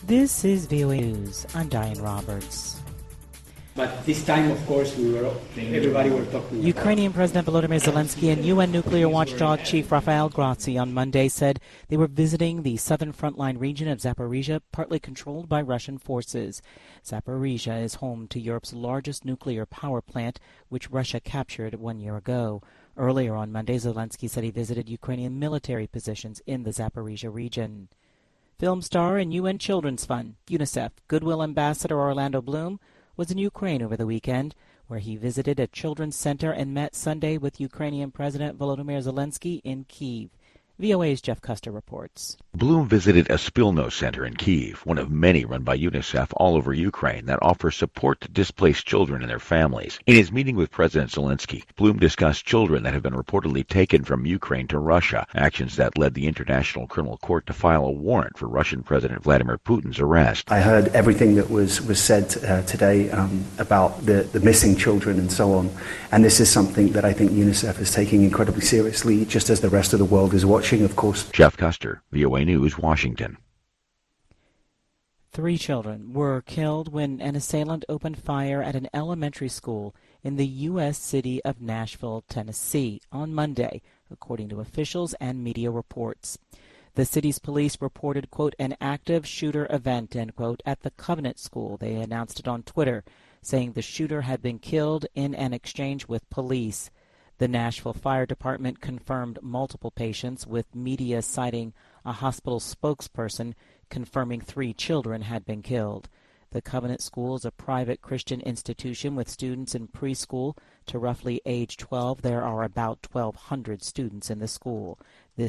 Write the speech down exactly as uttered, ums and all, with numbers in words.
This is V O A News. I'm Diane Roberts. But this time, of course, we were everybody were talking. Ukrainian President Volodymyr Zelensky and U N nuclear watchdog chief Rafael Grossi on Monday said they were visiting the southern frontline region of Zaporizhia, partly controlled by Russian forces. Zaporizhia is home to Europe's largest nuclear power plant, which Russia captured one year ago. Earlier on Monday, Zelensky said he visited Ukrainian military positions in the Zaporizhia region. Film star and U N Children's Fund, UNICEF, Goodwill Ambassador Orlando Bloom was in Ukraine over the weekend, where he visited a children's center and met Sunday with Ukrainian President Volodymyr Zelensky in Kyiv. V O A's Jeff Custer reports. Bloom visited a Spilno Center in Kyiv, one of many run by UNICEF all over Ukraine that offer support to displaced children and their families. In his meeting with President Zelensky, Bloom discussed children that have been reportedly taken from Ukraine to Russia, actions that led the International Criminal Court to file a warrant for Russian President Vladimir Putin's arrest. I heard everything that was, was said uh, today um, about the, the missing children and so on, and this is something that I think UNICEF is taking incredibly seriously, just as the rest of the world is watching, of course. Jeff Custer, V O A News, Washington. Three children were killed when an assailant opened fire at an elementary school in the U S city of Nashville, Tennessee, on Monday, according to officials and media reports. The city's police reported, quote, an active shooter event, end quote, at the Covenant School. They announced it on Twitter, saying the shooter had been killed in an exchange with police. The Nashville Fire Department confirmed multiple patients, with media citing a hospital spokesperson confirming three children had been killed. The Covenant School is a private Christian institution with students in preschool to roughly age twelve. There are about twelve hundred students in the school.